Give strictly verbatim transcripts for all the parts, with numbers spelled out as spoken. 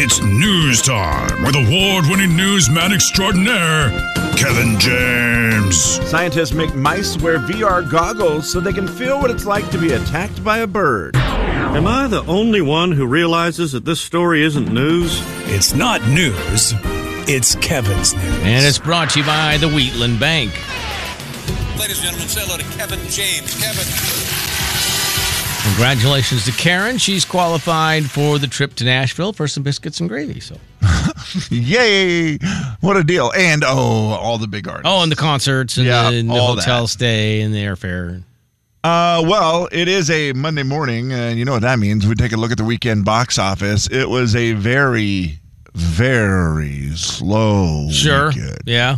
It's news time with award-winning newsman extraordinaire, Kevin James. Scientists make mice wear V R goggles so they can feel what it's like to be attacked by a bird. Am I the only one who realizes that this story isn't news? It's not news. It's Kevin's news. And it's brought to you by the Wheatland Bank. Ladies and gentlemen, say hello to Kevin James. Kevin. Congratulations to Karen. She's qualified for the trip to Nashville for some biscuits and gravy. So, yay! What a deal! And oh, all the big artists. Oh, and the concerts and yeah, the, and the all hotel that. stay and the airfare. Uh, well, it is a Monday morning, and you know what that means. We take a look at the weekend box office. It was a very, very slow Sure. weekend. Yeah.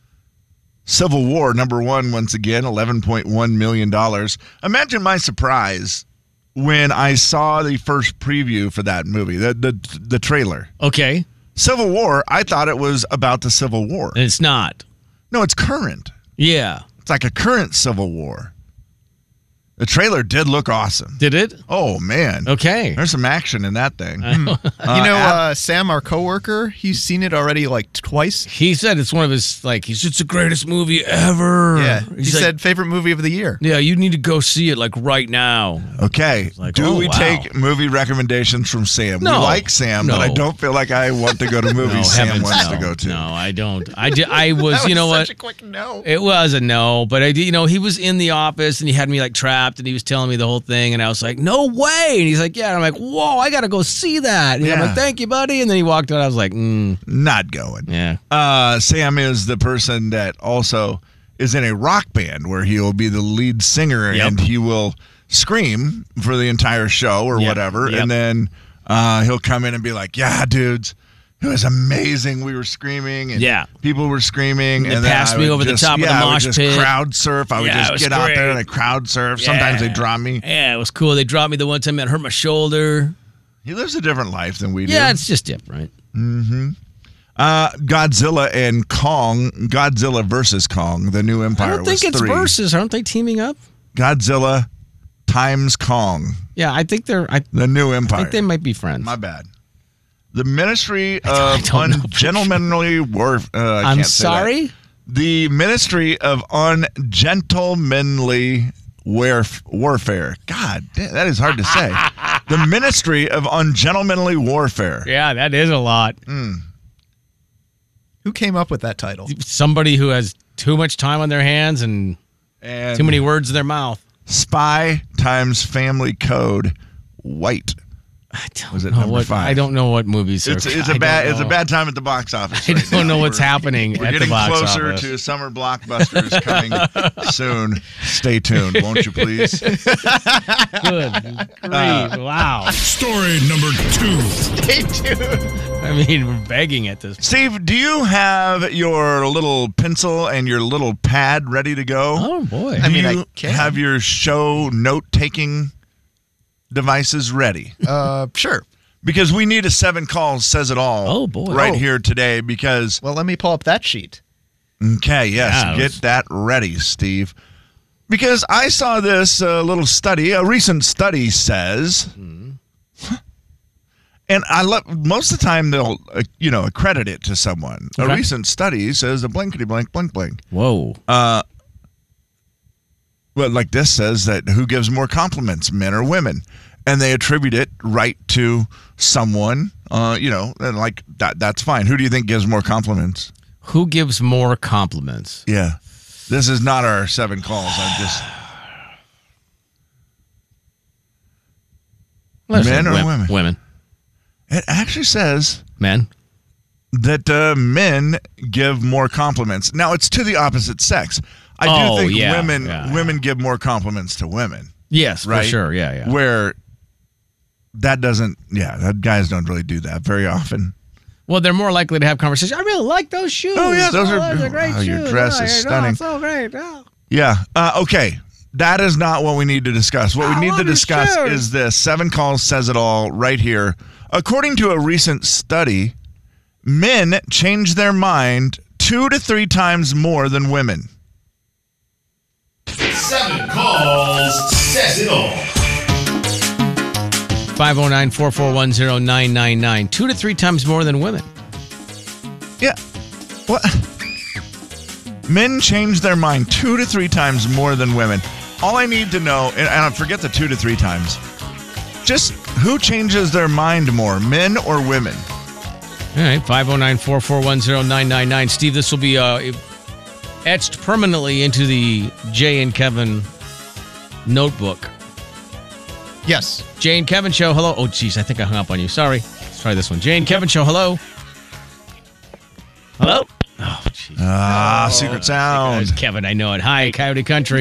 Civil War, number one, once again, eleven point one million dollars. Imagine my surprise when I saw the first preview for that movie, the the, the trailer. Okay. Civil War, I thought it was about the Civil War. And it's not. No, it's current. Yeah. It's like a current Civil War. The trailer did look awesome. Did it? Oh, man. Okay. There's some action in that thing. You know, uh, Sam, our coworker, he's seen it already like twice. He said it's one of his, like, he's it's the greatest movie ever. Yeah. He He's like, said favorite movie of the year. yeah, you need to go see it, like, right now. Okay. Like, Do oh, we wow. take movie recommendations from Sam? No. We like Sam, but I No. don't feel like I want to go to movies No, Sam heavens, wants no. to go to. No, I don't. I, di- I was, That was you know such what? a quick no. It was a no, but I did, you know, he was in the office and he had me like trapped and he was telling me the whole thing and I was like, no way. And he's like, yeah. And I'm like, whoa, I got to go see that. And I'm Yeah. like, thank you, buddy. And then he walked out. I was like, mm, Not going. yeah. Uh, Sam is the person that also is in a rock band where he will be the lead singer Yep. and he will scream for the entire show or Yep. whatever. Yep. And then uh, he'll come in and be like, yeah, dudes, it was amazing. We were screaming and Yeah. people were screaming. They and then passed I me would over the just- top of the yeah, I would mosh just pit. crowd surf. I would Yeah, it just was get out there great. and I crowd surf. Sometimes Yeah. they drop me. Yeah, it was cool. They dropped me the one time that hurt my shoulder. He lives a different life than we do. Yeah, it's just different. Uh, Godzilla and Kong, Godzilla versus Kong, the new empire I don't think was it's three. versus. Aren't they teaming up? Godzilla times Kong, Yeah, I think they're, I the new empire. think they might be friends. My bad. The Ministry I of don't know for Ungentlemanly Warfare. Uh, I I'm can't say that. sorry? The Ministry of Ungentlemanly Warf- Warfare. God, damn, that is hard to say. The Ministry of Ungentlemanly Warfare. Yeah, that is a lot. Who came up with that title? Somebody who has too much time on their hands and And too many words in their mouth. Spy times Family Code. White. I don't Was it know number what, five? I don't know what movies are. It's it's I a don't bad it's a know. bad time at the box office. I right don't now. know what's We're- happening We're at getting the box closer office. to summer blockbusters coming soon. Stay tuned, won't you please? Good grief. Wow. Story number two. Stay tuned. I mean, we're begging at this. Steve, do you have your little pencil and your little pad ready to go? Oh, boy. Do I mean, you I can. have your show note-taking devices ready? Uh, sure. Because we need a seven calls says it all. Oh, boy. Right Oh. here today because Well, let me pull up that sheet. okay, yes, Yeah, it get was- that ready, Steve. Because I saw this uh, little study, a recent study says, and I love most of the time they'll uh, you know accredit it to someone. A Okay. recent study says a blankety blank blank blank. Whoa. Uh, well, like this says that who gives more compliments, men or women, and they attribute it right to someone. Uh, you know, and like that. That's fine. Who do you think gives more compliments? Who gives more compliments? Yeah. This is not our seven calls. I'm just Listen, Men or wom- women? Women. it actually says Men. that uh, men give more compliments. Now it's to the opposite sex. I Oh, do think yeah, women yeah, women give more compliments to women. Yes, Right? for sure. Yeah, yeah. Where that doesn't yeah, that guys don't really do that very often. Well, they're more likely to have conversations. I really like those shoes. Oh, yeah, those are- those great wow, your shoes. dress Oh, is yeah, stunning. Oh, so great. Oh. Yeah. Uh, okay. That is not what we need to discuss. What I we need to love your discuss shoes. is this. Seven Calls says it all right here. According to a recent study, men change their mind two to three times more than women. Seven calls says it all. five oh nine, four four one, oh nine nine nine. Two to three times more than women. Yeah. What? Men change their mind two to three times more than women. All I need to know, and I forget the two to three times, just who changes their mind more, men or women? All right, five oh nine, four four one, oh nine nine nine. Steve, this will be uh, etched permanently into the Jay and Kevin notebook. Yes. Jay and Kevin Show, hello. Oh, geez, I think I hung up on you. Sorry. Let's try this one. Jay and Kevin Show, hello. Hello? Oh, jeez. Ah, oh, secret sound. There's Kevin, I know it. Hi, Coyote Country.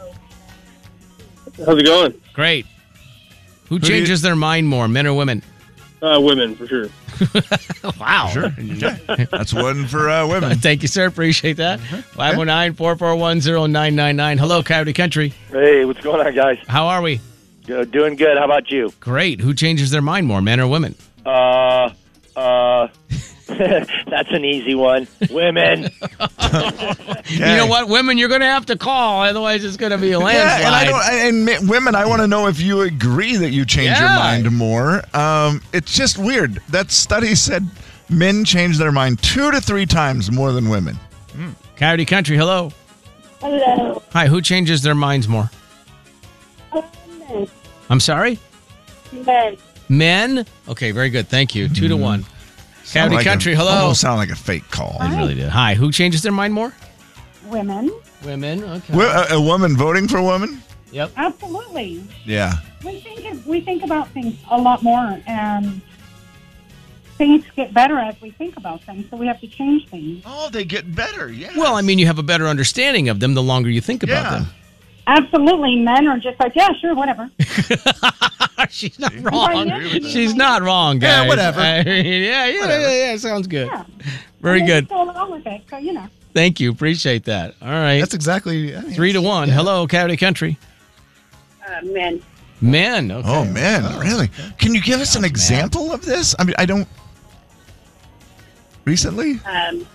How's it going? Great. Who, Who changes you... their mind more, men or women? Uh, women, for sure. Wow. Sure. That's one for uh, women. Thank you, sir. Appreciate that. five oh nine, four four one, oh nine nine nine. Hello, Coyote Country. Hey, what's going on, guys? How are we? Uh, doing good. How about you? Great. Who changes their mind more, men or women? Uh, uh, that's an easy one. Women. You know what? Women, you're going to have to call. Otherwise, it's going to be a landslide. Yeah, and, I don't, and women, I want to know if you agree that you change Yeah. your mind more. Um, it's just weird. That study said men change their mind two to three times more than women. Mm. Coyote Country, hello. Hello. Hi, who changes their minds more? Men. I'm sorry? Men. Men? Okay, very good. Thank you. Two to one. Sound Coyote like Country, a, hello. Almost sound like a fake call. It really did. Hi, who changes their mind more? Women. Women, okay. Wo- A, a woman voting for a woman? Yep. Absolutely. Yeah. We think we think about things a lot more, and things get better as we think about things. So we have to change things. Oh, they get better. Yeah. Well, I mean, you have a better understanding of them the longer you think about Yeah. them. Absolutely, men are just like, yeah, sure, whatever. She's not wrong. agree with that. She's not wrong, guys. Yeah, whatever. I mean, yeah, yeah, Whatever. yeah, yeah. Sounds good. Yeah. Very And they good. just go along with it, so you know. Thank you. Appreciate that. All right. That's exactly I mean, Three to one. yeah. Hello, Coyote Country. Uh, men. Men. Okay. Oh, man. Really? Can you give us an example of this? I mean, I don't. Recently? Um,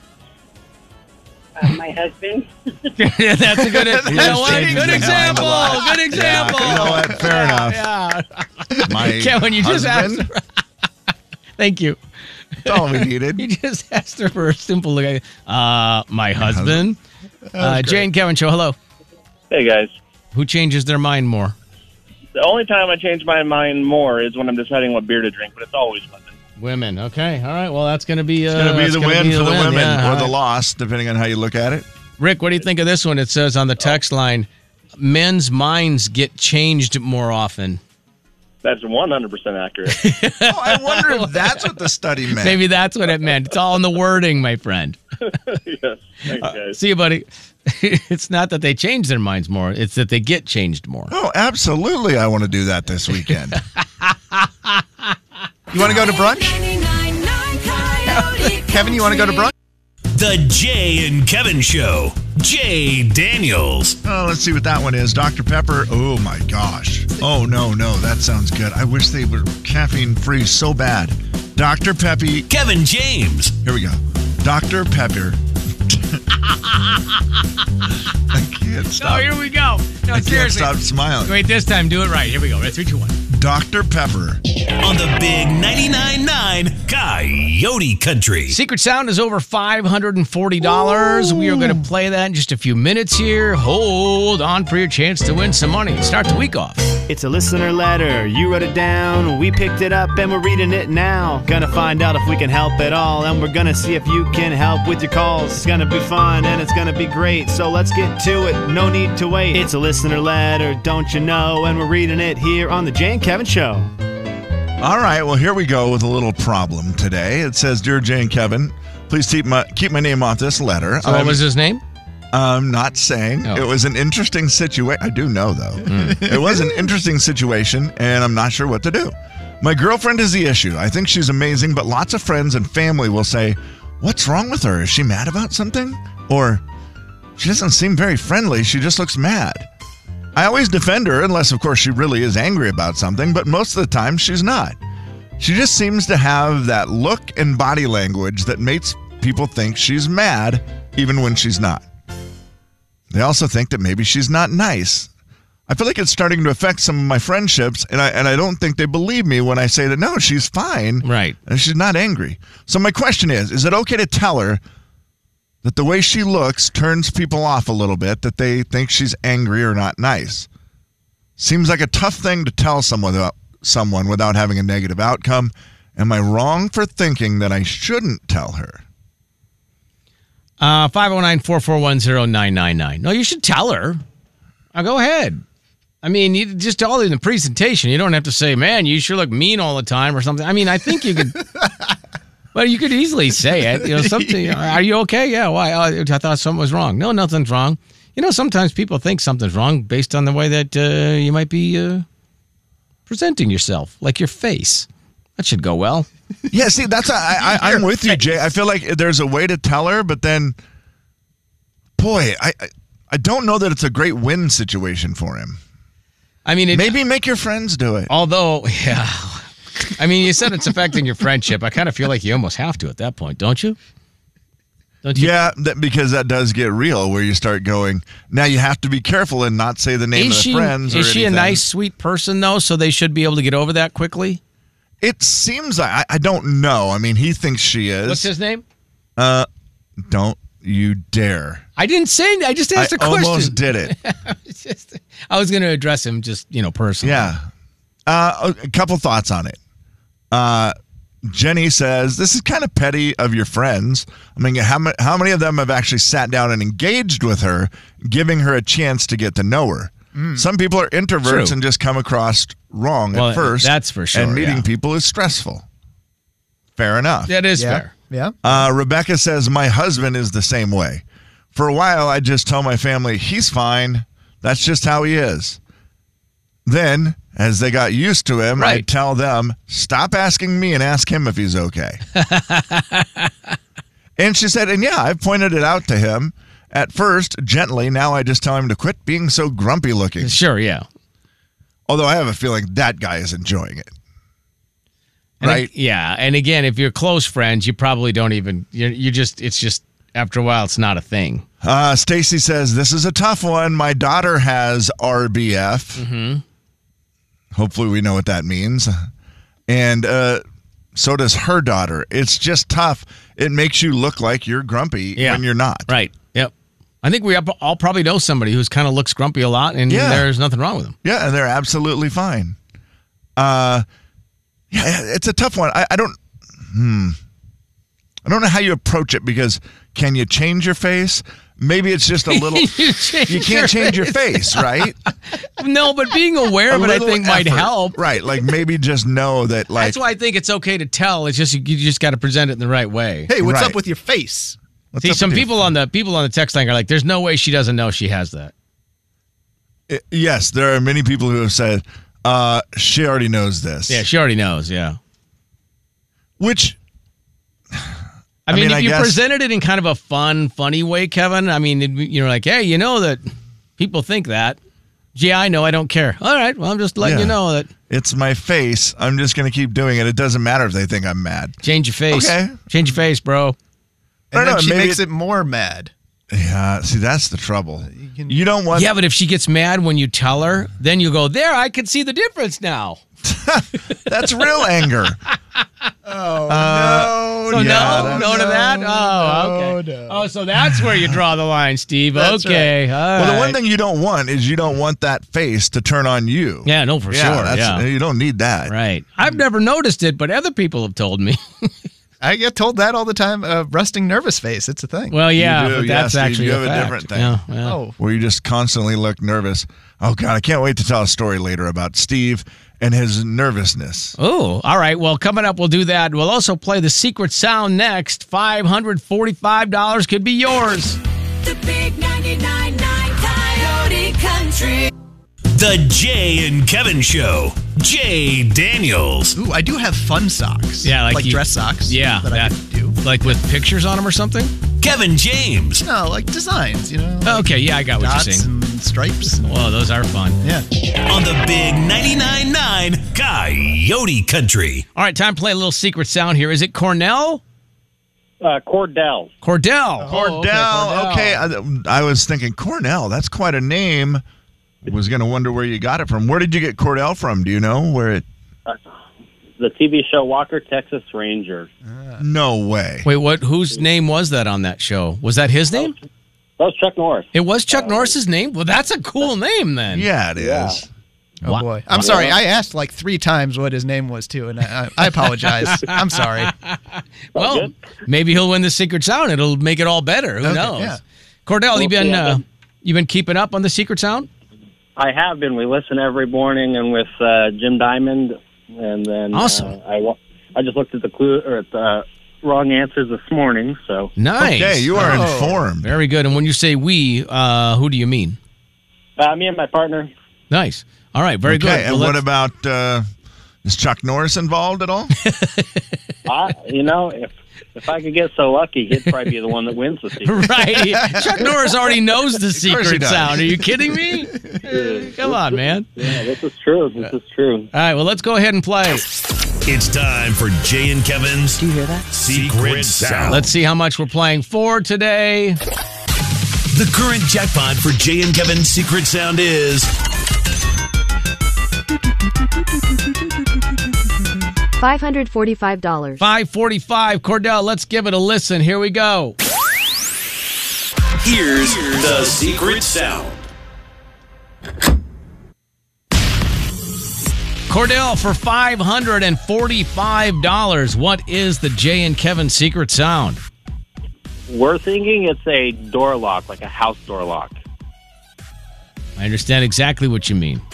uh, my husband. Yeah, that's a good. You know what? changing Good the example. mind a lot. Good example. Yeah, you know what? Fair enough. Yeah. My Kevin, you just asked. husband? Her. Thank you. That's all we needed. You just asked her for a simple. Uh, my husband. Uh, Jay and Kevin Show. Hello. Hey, guys. Who changes their mind more? The only time I change my mind more is when I'm deciding what beer to drink, but it's always women. Women. Okay. All right. Well, that's going to be. Uh, It's going to be that's the gonna win be for the win. women Yeah, or all the right. loss, depending on how you look at it. Rick, what do you think of this one? It says on the text line, men's minds get changed more often. That's one hundred percent accurate. Oh, I wonder if that's what the study meant. Maybe that's what it meant. It's all in the wording, my friend. Yes. Thanks, guys. See you, buddy. It's not that they change their minds more. It's that they get changed more. Oh, absolutely. I want to do that this weekend. You want to go to brunch? Kevin, you want to go to brunch? The Jay and Kevin Show. Jay Daniels. Oh, let's see what that one is. Doctor Pepper. Oh, my gosh. Oh, no, no. That sounds good. I wish they were caffeine free so bad. Doctor Peppy. Kevin James. Here we go. Doctor Pepper. I can't stop. Oh, here we go. No, I can't seriously. stop smiling. Wait, this time, do it right. Here we go. Right, three, two, one. Doctor Pepper. On the big ninety-nine point nine Coyote Country. Secret Sound is over five hundred forty dollars. We are going to play that in just a few minutes here. Hold on for your chance to win some money. Start the week off. It's a listener letter. You wrote it down. We picked it up and we're reading it now. Gonna find out if we can help at all. And we're gonna see if you can help with your calls. It's gonna be fun and it's gonna be great. So let's get to it. No need to wait. It's a listener letter, don't you know? And we're reading it here on the Jay and Kevin Show. All right, well, here we go with a little problem today. It says, Dear Jay and Kevin, please keep my keep my name off this letter. So what I'm, was his name? I'm not saying. Oh. It was an interesting situation. I do know, though. It was an interesting situation, and I'm not sure what to do. My girlfriend is the issue. I think she's amazing, but lots of friends and family will say, what's wrong with her? Is she mad about something? Or, she doesn't seem very friendly. She just looks mad. I always defend her, unless, of course, she really is angry about something, but most of the time, she's not. She just seems to have that look and body language that makes people think she's mad, even when she's not. They also think that maybe she's not nice. I feel like it's starting to affect some of my friendships, and I and I don't think they believe me when I say that, no, she's fine. Right. And she's not angry. So my question is, is it okay to tell her that the way she looks turns people off a little bit, that they think she's angry or not nice? Seems like a tough thing to tell someone without, someone without having a negative outcome. Am I wrong for thinking that I shouldn't tell her? Uh, five oh nine, four four one, oh nine nine nine. No, you should tell her. Uh, go ahead. I mean, you just all in the presentation. You don't have to say, man, you sure look mean all the time or something. I mean, I think you could... Well, you could easily say it. You know, something. Are you okay? Yeah. Why? Oh, I thought something was wrong. No, nothing's wrong. You know, sometimes people think something's wrong based on the way that uh, you might be uh, presenting yourself, like your face. That should go well. Yeah. See, that's I, I, I'm with you, Jay. I feel like there's a way to tell her, but then, boy, I I, I don't know that it's a great win situation for him. I mean, it, maybe make your friends do it. Although, yeah. I mean, you said it's affecting your friendship. I kind of feel like you almost have to at that point, don't you? Don't you? Yeah, that, because that does get real where you start going, now you have to be careful and not say the name is of the she, friends or Is she anything. a nice, sweet person, though, so they should be able to get over that quickly? It seems like, I, I don't know. I mean, he thinks she is. What's his name? Uh, don't you dare. I didn't say, I just asked I a question. I almost did it. just, I was going to address him just, you know, personally. Yeah. Uh, a couple thoughts on it. Uh, Jenny says, this is kind of petty of your friends. I mean, how, ma- how many of them have actually sat down and engaged with her, giving her a chance to get to know her? Mm. Some people are introverts True. and just come across wrong well, at first. That's for sure. And meeting yeah. people is stressful. Fair enough. That is yeah. fair. Yeah. Uh, Rebecca says, my husband is the same way. For a while, I just tell my family, he's fine. That's just how he is. Then, as they got used to him, right. I tell them, stop asking me and ask him if he's okay. And she said, and yeah, I've pointed it out to him. At first, gently, now I just tell him to quit being so grumpy looking. Sure, yeah. Although I have a feeling that guy is enjoying it. And right? It, yeah, and again, if you're close friends, you probably don't even, you you just, it's just, after a while, it's not a thing. Uh, Stacy says, this is a tough one. My daughter has R B F. Mm-hmm. Hopefully we know what that means. And uh, so does her daughter. It's just tough. It makes you look like you're grumpy yeah. when you're not. Right. Yep. I think we all probably know somebody who's kind of looks grumpy a lot, and yeah. there's nothing wrong with them. Yeah, and they're absolutely fine. Uh, yeah, it's a tough one. I, I don't. Hmm. I don't know how you approach it because can you change your face? Maybe it's just a little. you, you can't change your face, right? No, but being aware of it, I think, might help. Right, like maybe just know that. Like that's why I think it's okay to tell. It's just you just got to present it in the right way. Hey, what's right. up with your face? What's See, up some with people your... on the people on the text line are like, "There's no way she doesn't know she has that." It, yes, there are many people who have said uh, she already knows this. Yeah, she already knows. Yeah, which. I mean, I mean, if I you guess... presented it in kind of a fun, funny way, Kevin, I mean, you're like, hey, you know that people think that. Gee, I know, I don't care. All right, well, I'm just letting yeah. you know that. It's my face. I'm just going to keep doing it. It doesn't matter if they think I'm mad. Change your face. Okay. Change your face, bro. And then know, she makes it... it more mad. Yeah, see, that's the trouble. You, can... you don't want... Yeah, but if she gets mad when you tell her, then you go, there, I can see the difference now. That's real anger. Oh, uh, no. So yeah, no? No to that? Oh, okay. No, no. Oh, so that's where you draw the line, Steve. That's okay. right. All well, right. the one thing you don't want is you don't want that face to turn on you. Yeah, no, for yeah, sure. That's, Yeah. You don't need that. Right. I've never noticed it, but other people have told me. I get told that all the time. Uh, resting nervous face. It's a thing. Well, yeah, do, but yeah, that's Steve, actually you a have fact. a different thing. Yeah, yeah. Oh. Where you just constantly look nervous. Oh, God, I can't wait to tell a story later about Steve and his nervousness. Oh, all right. Well, coming up, we'll do that. We'll also play the secret sound next. five hundred forty-five dollars could be yours. The big ninety-nine point nine Coyote Country. The Jay and Kevin Show. Jay Daniels. Ooh, I do have fun socks. Yeah, like, like you, dress socks. Yeah, that, that I can do. Like with pictures on them or something? Kevin James. No, like designs, you know. Like okay, yeah, I got what dots you're saying. And stripes. Whoa, those are fun. Yeah. On the big ninety-nine point nine Coyote Country. All right, time to play a little secret sound here. Is it Cornell? Uh, Cordell. Cordell. Cordell. Oh, okay, I, I was thinking Cornell. That's quite a name. Was going to wonder where you got it from. Where did you get Cordell from? Do you know where it? Uh, the T V show Walker, Texas Ranger. No way. Wait, what? Whose name was that on that show? Was that his name? That was Chuck Norris. It was Chuck Norris's name? Well, that's a cool name then. Yeah, it is. Yeah. Oh, Wow. boy. I'm sorry. I asked like three times what his name was, too, and I, I apologize. I'm sorry. Well, maybe he'll win the Secret Sound. It'll make it all better. Who Okay, knows? yeah. Cordell, you We'll been see. uh, you been keeping up on the Secret Sound? I have been. We listen every morning, and with uh, Jim Diamond, and then Awesome. Uh, I wa- I just looked at the clue or at the wrong answers this morning. So Nice. Okay, you are Oh, informed. Very good. And when you say we, uh, who do you mean? uh, me and my partner. Nice. All right. Very okay, good. and Well, what let's- about, uh, is Chuck Norris involved at all? I, you know, if if I could get so lucky, he'd probably be the one that wins the secret. Right. Chuck Norris already knows the course he Secret does. Sound. Are you kidding me? Uh, Come on, man. Yeah, this is true. This is true. All right. Well, let's go ahead and play. It's time for Jay and Kevin's Do you hear that? Secret Sound. Let's see how much we're playing for today. The current jackpot for Jay and Kevin's Secret Sound is five hundred forty-five dollars. five forty-five. Cordell, let's give it a listen. Here we go. Here's the Secret Sound. Cordell, for five hundred forty-five dollars, what is the Jay and Kevin Secret Sound? We're thinking it's a door lock, like a house door lock. I understand exactly what you mean.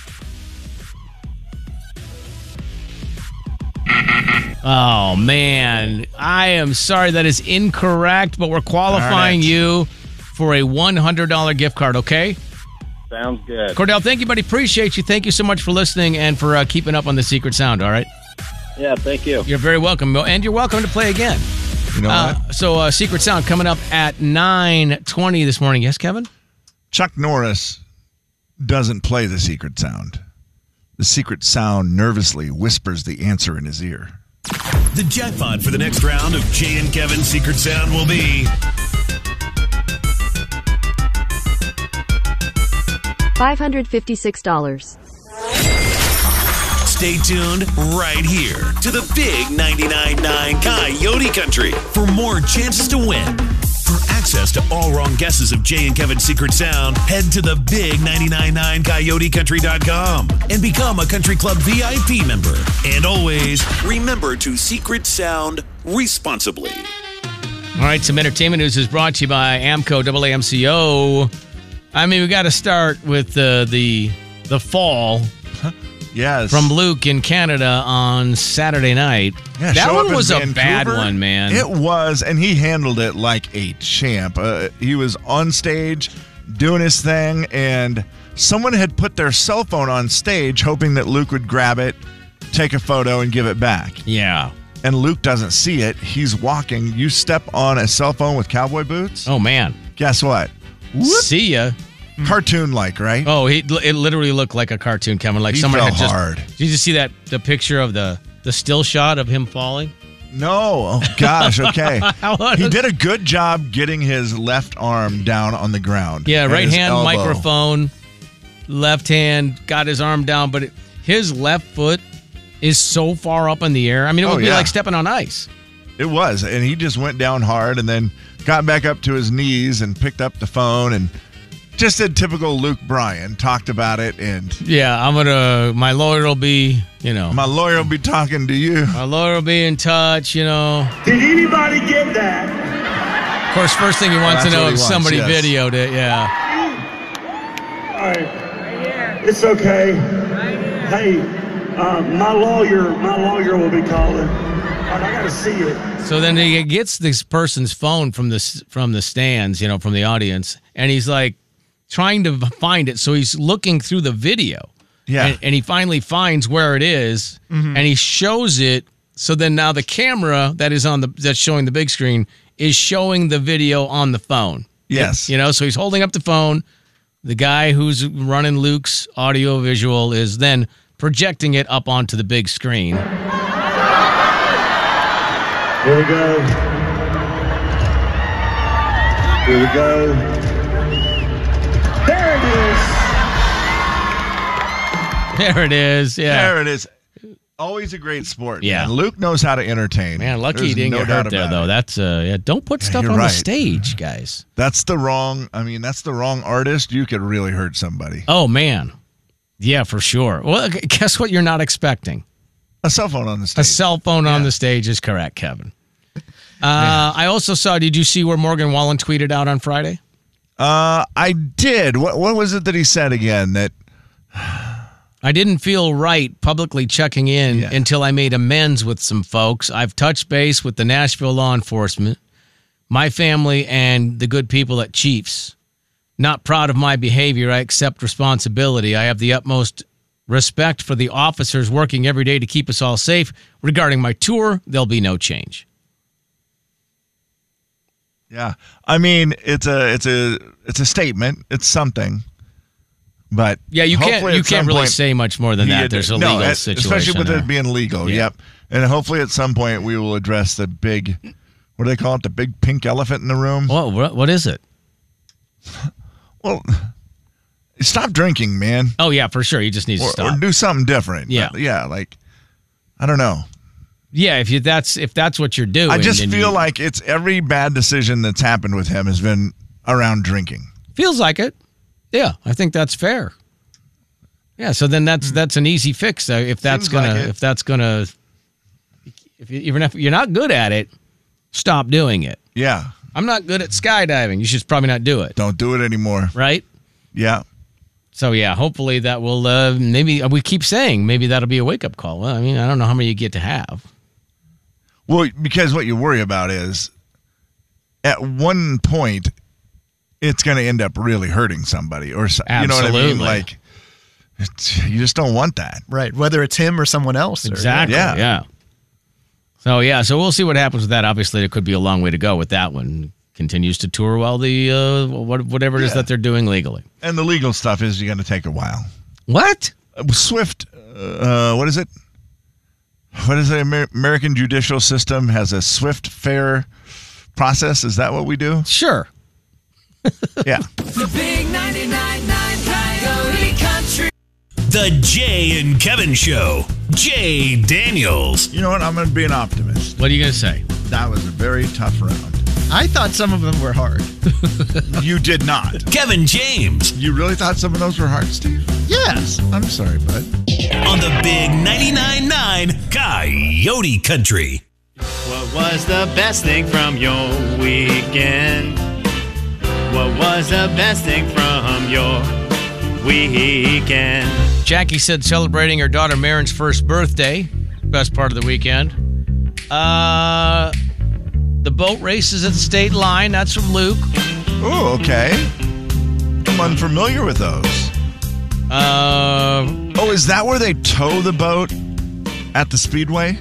Oh, man. I am sorry, that is incorrect, but we're qualifying Darn it. you for a one hundred dollars gift card, okay? Sounds good. Cordell, thank you, buddy. Appreciate you. Thank you so much for listening and for uh, keeping up on the Secret Sound, all right? Yeah, thank you. You're very welcome. And you're welcome to play again. You know Uh, what? so, uh, Secret Sound coming up at nine twenty this morning. Yes, Kevin? Chuck Norris doesn't play the Secret Sound. The Secret Sound nervously whispers the answer in his ear. The jackpot for the next round of Jay and Kevin's Secret Sound will be five hundred fifty-six dollars. Stay tuned right here to the Big ninety-nine point nine Coyote Country for more chances to win. For access to all wrong guesses of Jay and Kevin's Secret Sound, head to the big nine nine nine coyote country dot com and become a Country Club V I P member. And always remember to Secret Sound responsibly. All right, some entertainment news is brought to you by Amco, A A M C O. I mean, we got to start with uh, the the fall. Yes. From Luke in Canada on Saturday night. Yeah, that show up one in was a bad Vancouver. one, man. It was, and he handled it like a champ. Uh, he was on stage doing his thing, and someone had put their cell phone on stage hoping that Luke would grab it, take a photo, and give it back. Yeah. And Luke doesn't see it. He's walking. You step on a cell phone with cowboy boots. Oh, man. Guess what? See ya. Cartoon-like, right? Oh, he, it literally looked like a cartoon, Kevin. Like He someone fell had just. hard. Did you just see that the picture of the the still shot of him falling? No. Oh, gosh. Okay. What He a- did a good job getting his left arm down on the ground. Yeah, and right his hand elbow. microphone, left hand got his arm down, but it, his left foot is so far up in the air. I mean, it would Oh, be yeah. like stepping on ice. It was, and he just went down hard and then got back up to his knees and picked up the phone and just did typical Luke Bryan, talked about it, and Yeah, I'm gonna. My lawyer will be, you know, my lawyer will be talking to you. my lawyer will be in touch. You know, Did anybody get that? of course, first thing he wants Well, to know that's if what he somebody wants, yes. videoed it. Yeah. All right. It's okay. Hey, uh, my lawyer, my lawyer will be calling. All right, I gotta see it. So then he gets this person's phone from the s- from the stands, you know, from the audience, and he's like trying to find it. So he's looking through the video. Yeah. And, and he finally finds where it is, Mhm. and he shows it. So then now the camera that is on the that's showing the big screen is showing the video on the phone. Yes. You know, so he's holding up the phone. The guy who's running Luke's audio visual is then projecting it up onto the big screen. Here we go. Here we go. There it is. There it is. Yeah. There it is. Always a great sport. Yeah. Man. Luke knows how to entertain. Man, lucky There's he didn't no get doubt hurt there, about though. it. That's uh, yeah. Don't put stuff you're on right. the stage, guys. That's the wrong. I mean, that's the wrong artist. You could really hurt somebody. Oh man, yeah, for sure. Well, g- guess what? You're not expecting A cell phone on the a stage. cell phone on the stage is correct, Kevin. Uh, I also saw. Did you see where Morgan Wallen tweeted out on Friday? Uh, I did. What What was it that he said again? That I didn't feel right publicly checking in Yeah. until I made amends with some folks. I've touched base with the Nashville law enforcement, my family, and the good people at Chiefs. Not proud of my behavior. I accept responsibility. I have the utmost respect for the officers working every day to keep us all safe. Regarding my tour, there'll be no change. Yeah, I mean, it's a it's a it's a statement. It's something, but Yeah, you can't hopefully you at can't some really point say much more than he that. had- There's a no, legal es- situation, especially with there. it being legal. Yeah. Yep, and hopefully at some point we will address the big, what do they call it? The big pink elephant in the room. What what, what is it? Well, stop drinking, man, Oh yeah, for sure. He just needs or, to stop. or do something different. Yeah. But, yeah, like I don't know. yeah, if you that's if that's what you're doing, I just then feel you- like it's every bad decision that's happened with him has been around drinking. Feels like it. Yeah, I think that's fair. Yeah, so then that's that's an easy fix. Uh, if that's Seems gonna like it. if that's gonna if you, even if you're not good at it, stop doing it. Yeah, I'm not good at skydiving. You should probably not do it, don't do it anymore. right? Yeah. So yeah, hopefully that will uh, maybe we keep saying maybe that'll be a wake up call. Well, I mean, I don't know how many you get to have. Well, because what you worry about is at one point it's going to end up really hurting somebody or so- you know what I mean? Absolutely. Like it's, you just don't want that. Right, whether it's him or someone else. Or, Exactly. Yeah. Yeah. So yeah, so we'll see what happens with that. Obviously, there could be a long way to go with that one. Continues to tour while the uh, what, whatever it is Yeah. that they're doing legally. And the legal stuff is going to take a while. What? Uh, Swift, uh, what is it? What is the Amer- American judicial system has a swift, fair process? Is that what we do? Sure. Yeah. The big ninety-nine point nine Coyote Country. The Jay and Kevin Show. Jay Daniels. You know what? I'm going to be an optimist. What are you gonna say? That was a very tough round. I thought some of them were hard. You did not. Kevin James. You really thought some of those were hard, Steve? Yes. I'm sorry, bud. On the big ninety-nine point nine Coyote Country. What was the best thing from your weekend? What was the best thing from your weekend? Jackie said celebrating her daughter Marin's first birthday. Best part of the weekend. Uh, the boat races at the state line. That's from Luke. Oh, okay. I'm unfamiliar with those. Uh, oh, is that where they tow the boat at the Speedway?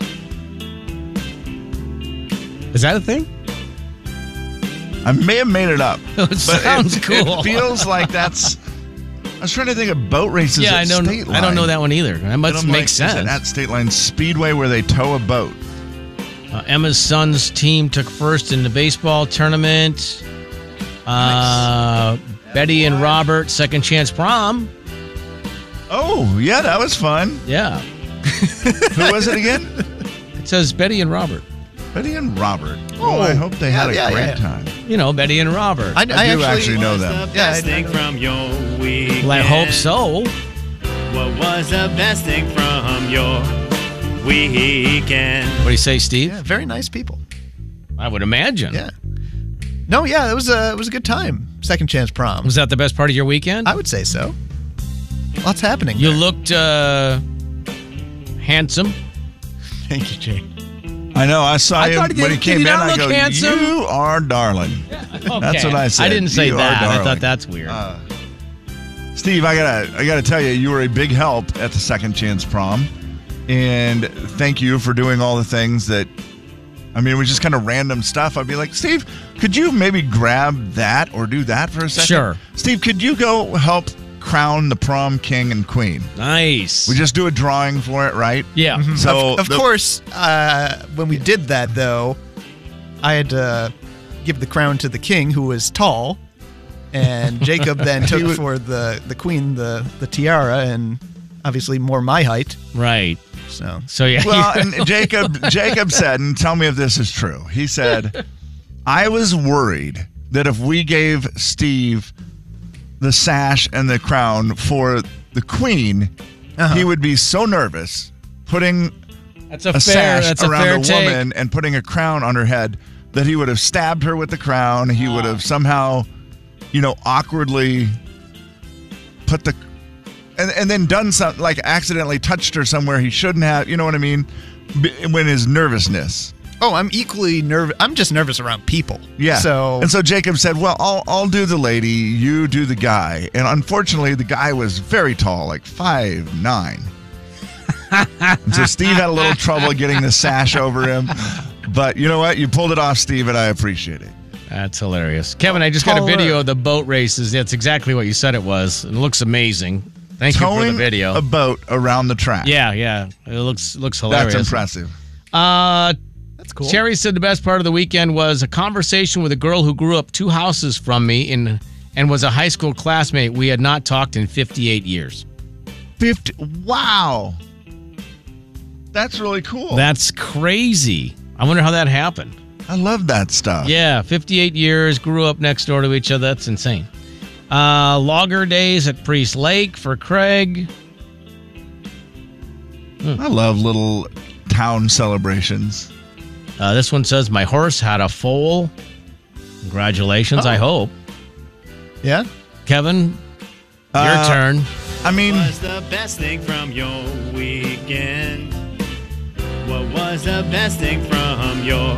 Is that a thing? I may have made it up. It but sounds it, cool. It feels like that's. I was trying to think of boat races Yeah, at I don't. State Line. I don't know that one either. That And must I'm make like, is it sense. at State Line Speedway where they tow a boat. Uh, Emma's son's team took first in the baseball tournament. Uh, Betty and Robert, second chance prom. Oh, yeah, that was fun. Yeah. Who was it again? It says Betty and Robert. Betty and Robert. Oh, I hope they had a yeah, great yeah. time. You know, Betty and Robert. I, I, do actually, know What was them. the Yeah, best I- thing from your weekend? Well, I hope so. What was the best thing from your weekend? What do you say, Steve? Yeah, very nice people. I would imagine. Yeah. No, yeah, it was a it was a good time. Second chance prom. Was that the best part of your weekend? I would say so. Lots happening. You there. looked uh, handsome. Thank you, Jay. I know. I saw I him thought, when did- he did came he in. not I look go, handsome? "You are darling." That's Okay. what I said. I didn't say You are that. I darling. thought that's weird. Uh, Steve, I gotta, I gotta tell you, you were a big help at the Second Chance Prom, and thank you for doing all the things that. I mean, it was just kind of random stuff. I'd be like, Steve, could you maybe grab that or do that for a second? Sure. Steve, could you go help crown the prom king and queen? Nice. We just do a drawing for it, right? Yeah. So of, of the- course, uh, when we did that, though, I had to give the crown to the king, who was tall, and Jacob then took was- for the, the queen the, the tiara, and obviously more my height. Right. So, so yeah. Well, and Jacob, Jacob said, and tell me if this is true. He said, I was worried that if we gave Steve the sash and the crown for the queen, uh-huh. he would be so nervous putting that's a, a fair, sash that's a around fair a take. woman and putting a crown on her head that he would have stabbed her with the crown. He would have somehow, you know, awkwardly put the and, and then done something like accidentally touched her somewhere he shouldn't have. You know what I mean? When his nervousness. Oh, I'm equally nervous. I'm just nervous around people. Yeah. So and so Jacob said, "Well, I'll I'll do the lady, you do the guy." And unfortunately, the guy was very tall, like five nine. And so Steve had a little trouble getting the sash over him. But you know what? You pulled it off, Steve, and I appreciate it. That's hilarious. Kevin, I just got a video of the boat races. That's exactly what you said it was. It looks amazing. Thank you for the video. A boat around the track. Yeah, yeah. It looks looks hilarious. That's impressive. Uh, That's cool. Cherry said the best part of the weekend was a conversation with a girl who grew up two houses from me in, and was a high school classmate. We had not talked in fifty-eight years. fifty Wow. That's really cool. That's crazy. I wonder how that happened. I love that stuff. Yeah, fifty-eight years, grew up next door to each other. That's insane. Uh, logger days at Priest Lake for Craig. Mm. I love little town celebrations. Uh, this one says, my horse had a foal. Congratulations, oh. I hope. Yeah? Kevin, your uh, turn. I mean... What was the best thing from your weekend? What was the best thing from your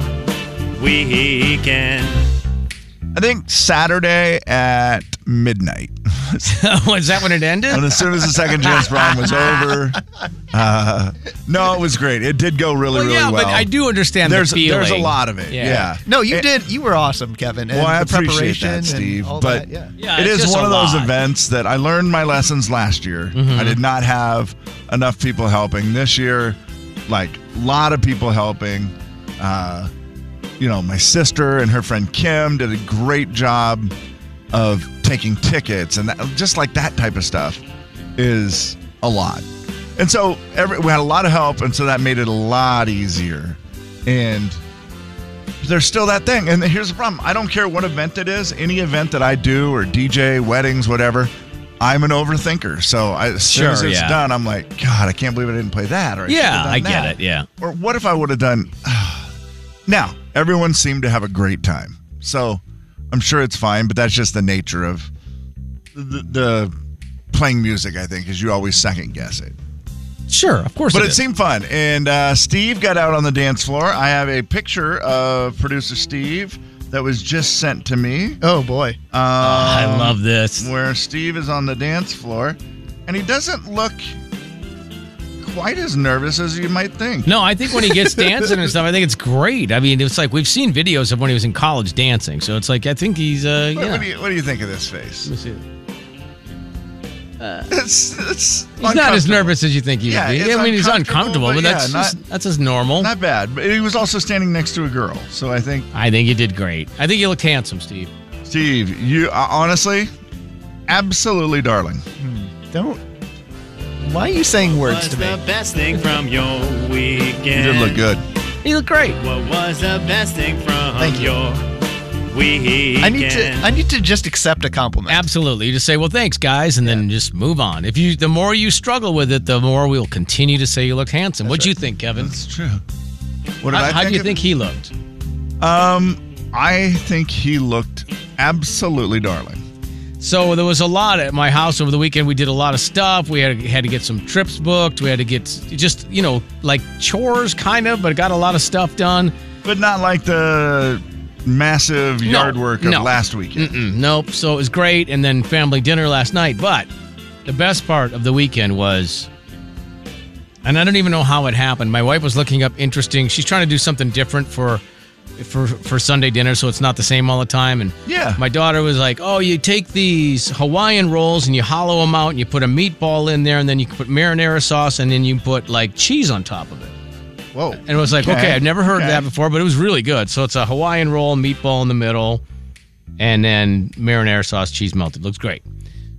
weekend? I think Saturday at midnight. Was that when it ended? And as soon as the second chance prom was over. Uh, no, it was great. It did go really, well, really yeah, well. but I do understand there's, the feeling. There's a lot of it, yeah. yeah. No, you it, did. You were awesome, Kevin. And well, I the appreciate preparation that, Steve. And all but that, yeah. Yeah, it it's is just one a of those lot. events that I learned my lessons last year. Mm-hmm. I did not have enough people helping. This year, like, a lot of people helping. Uh, you know, my sister and her friend Kim did a great job of taking tickets, and that, just like that type of stuff is a lot. And so every, we had a lot of help, and so that made it a lot easier. And there's still that thing. And here's the problem. I don't care what event it is. Any event that I do or D J, weddings, whatever, I'm an overthinker. So I, as soon Sure, as it's yeah. done, I'm like, God, I can't believe I didn't play that. Or I should Yeah, have done I get that. it, yeah. Or what if I would have done... Now, everyone seemed to have a great time. So I'm sure it's fine, but that's just the nature of the, the playing music, I think, is you always second guess it. Sure, of course But it it is. seemed fun. And uh, Steve got out on the dance floor. I have a picture of producer Steve that was just sent to me. Oh, boy. Um, Oh, I love this. Where Steve is on the dance floor, and he doesn't look quite as nervous as you might think. No, I think when he gets dancing and stuff, I think it's great. I mean, it's like we've seen videos of when he was in college dancing. So it's like, I think he's, uh, What, yeah. what, do you, what do you think of this face? Let me see. Uh, It's, it's he's not as uncomfortable. nervous as you think he Yeah, would be. it's I mean, he's uncomfortable, uncomfortable, but, but that's yeah, just, not- that's just normal. Not bad, but he was also standing next to a girl, so I think I think you did great. I think you looked handsome, Steve. Steve, you uh, honestly, absolutely darling. Don't. Why are you saying words What's to me? the best thing from your weekend? You did look good. You look great. What was the best thing from Thank you. your weekend? I need to. I need to just accept a compliment. Absolutely. You just say, well, thanks, guys, and then just move on. If you, the more you struggle with it, the more we'll continue to say you looked handsome. What'd you think, Kevin? That's true. What did how I how think do you of think it? he looked? Um, I think he looked absolutely darling. So there was a lot at my house over the weekend. We did a lot of stuff. We had, had to get some trips booked. We had to get just, you know, like chores kind of, but got a lot of stuff done. But not like the massive No, yard work of no. last weekend. Mm-mm, nope. So it was great. And then family dinner last night. But the best part of the weekend was, and I don't even know how it happened. My wife was looking up interesting. She's trying to do something different for for for Sunday dinner, so it's not the same all the time. And Yeah. my daughter was like, oh, you take these Hawaiian rolls and you hollow them out and you put a meatball in there and then you put marinara sauce and then you put like cheese on top of it. Whoa. And it was like, okay, I've never heard of that before, but it was really good. So it's a Hawaiian roll, meatball in the middle, and then marinara sauce, cheese melted. Looks great.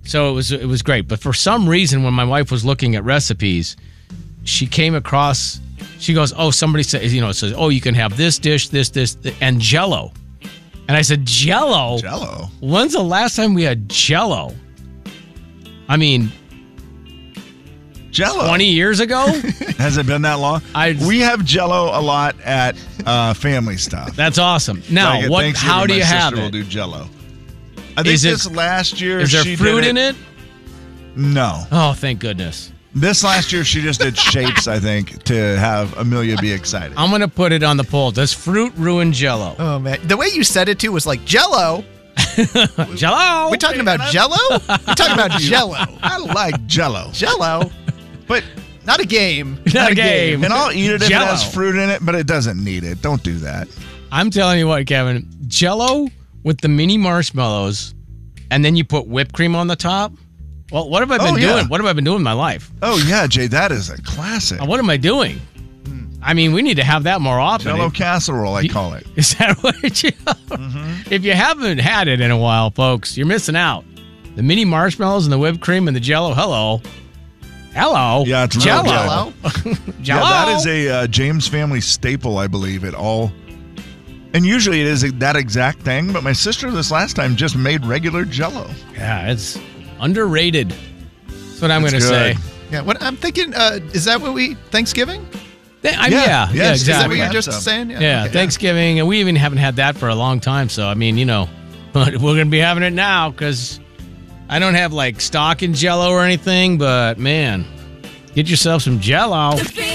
So it was it was great. But for some reason, when my wife was looking at recipes, she came across. She goes, "Oh, somebody says, you know, it says, oh, you can have this dish, this, this, th- and Jell-O." And I said, "Jell-O? Jell-O? When's the last time we had Jell-O?" I mean, Jell-O. twenty years ago? Has it been that long? I, we have Jell-O a lot at uh, family stuff. That's awesome. Now, Like at what? Thanksgiving, How do my you have sister it? will do Jell-O. I think Is it- this last year Is there she fruit did in it? No. Oh, thank goodness. This last year she just did shapes, I think, to have Amelia be excited. I'm going to put it on the poll. Does fruit ruin Jell-O? Oh man, the way you said it too was like Jell-O. Jell-O. We talking about Jell-O? We talking about Jell-O? I like Jell-O. Jell-O, but not a game. Not a game. And I'll eat it if Jell-O. it has fruit in it, but it doesn't need it. Don't do that. I'm telling you what, Kevin. Jell-O with the mini marshmallows, and then you put whipped cream on the top. Well, what have I been Oh, yeah. doing? What have I been doing in my life? Oh yeah, Jay, that is a classic. Uh, What am I doing? I mean, we need to have that more often. Jell-O It- casserole, I call it. Is that what you? If you haven't had it in a while, folks, you're missing out. The mini marshmallows and the whipped cream and the Jell-O. Hello, hello. Yeah, it's real Jell-O. good. Jell-O. Yeah, that is a uh, James family staple, I believe. It all, and usually it is that exact thing. But my sister this last time just made regular Jell-O. Yeah, it's underrated. That's what I'm It's going to say. good. Yeah, what I'm thinking, uh, is that what we Thanksgiving? Th- I mean, yeah, yeah, yes, Is that exactly. what you're Have just some. saying? Yeah, okay. Thanksgiving, and we even haven't had that for a long time. So I mean, you know, but we're gonna be having it now because I don't have like stock in Jell-O or anything. But man, get yourself some Jell-O. The Big